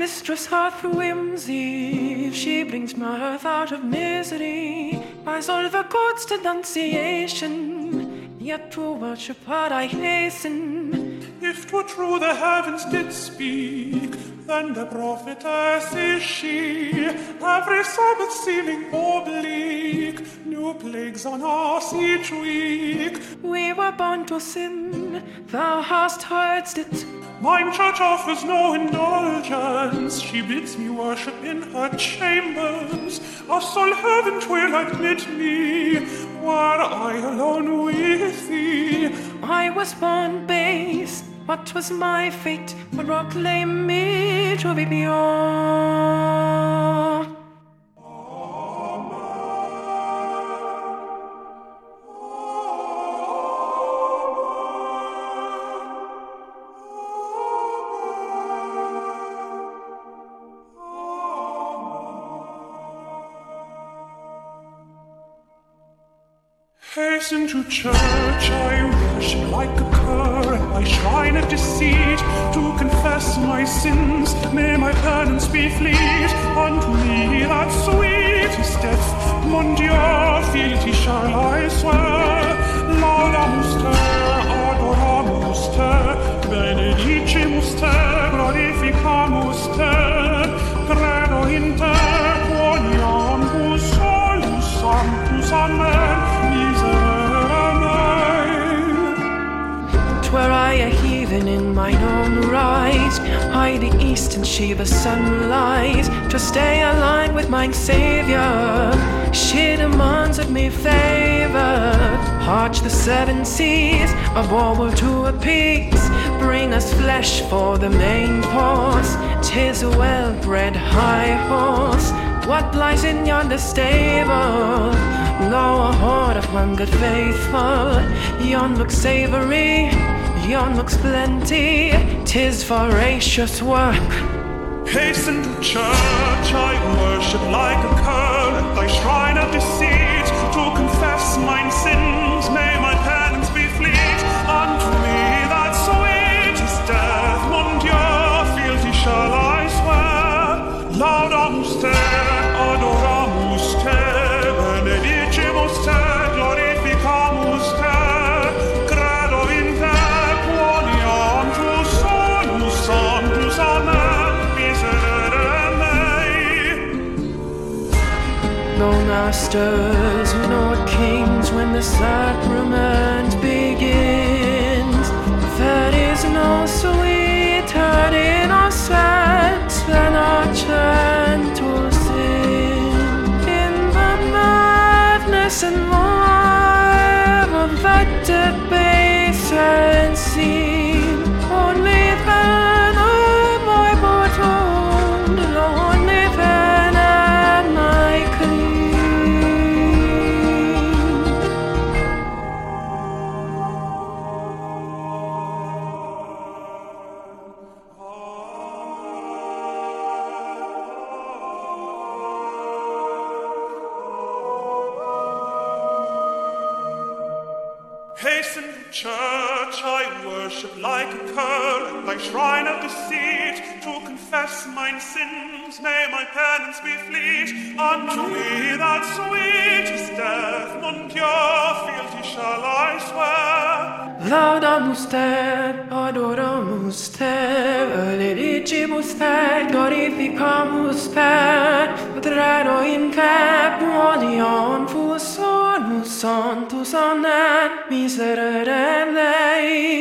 mistress hath whimsy, she brings mirth out of misery. Buys all the gods' denunciation, yet to worship her I hasten. If 'twere true the heavens did speak, then the prophetess is she. Every Sabbath seeming oblique, new plagues on us each week. We were born to sin, thou hast heard it. Mine church offers no indulgence, she bids me worship in her chambers. A sole heaven 'twill admit me, were I alone with thee. I was born base, what was my fate? Proclaim me to be pure. Hasten to church, I worship like a cur at my shrine of deceit. To confess my sins, may my penance be fleet. Unto me that sweetest death, mon Dieu, fealty shall I swear. Laudamus te, adoramus te, benedicimus te, glorificamus te. Credo in te, quoniam bus solus sanctus, amen. Were I a heathen in mine own right, I the east and she the sunlight, to stay aligned with mine Saviour, she demands of me favor. Parch the 7 seas, a bauble to appease, bring us flesh for the main course. 'Tis a well-bred high horse, what lies in yonder stable? Lo, a horde of one good faithful, yon looks savory, yon looks plenty, 'tis voracious work. Hasten to church, I worship like a cur at thy shrine of deceit. To confess mine sins, may my penance be fleet. Unto me that sweetest death, mon Dieu, fealty shall I swear. Laudamus te, adoramus te, benedicimus te, glorificamus te. Credo in te, quoniam tu solus sanctus, amen. Miserere mei. No masters nor kings when the sacrament begins. There is no sweeter innocence than our gentle sin. In the madness and life of that debasing scene, only then am I pardoned, only then am I clean. Hasten to church, I worship like a cur at thy shrine of deceit. To confess mine sins, may my penance be fleet. Unto me that sweetest death, mon Dieu, fealty shall I swear. Laudamus te, adoramus te, benedicimus te, glorificamus te. Credo in te, quoniam fu solus sanctus, amen. Miserere mei.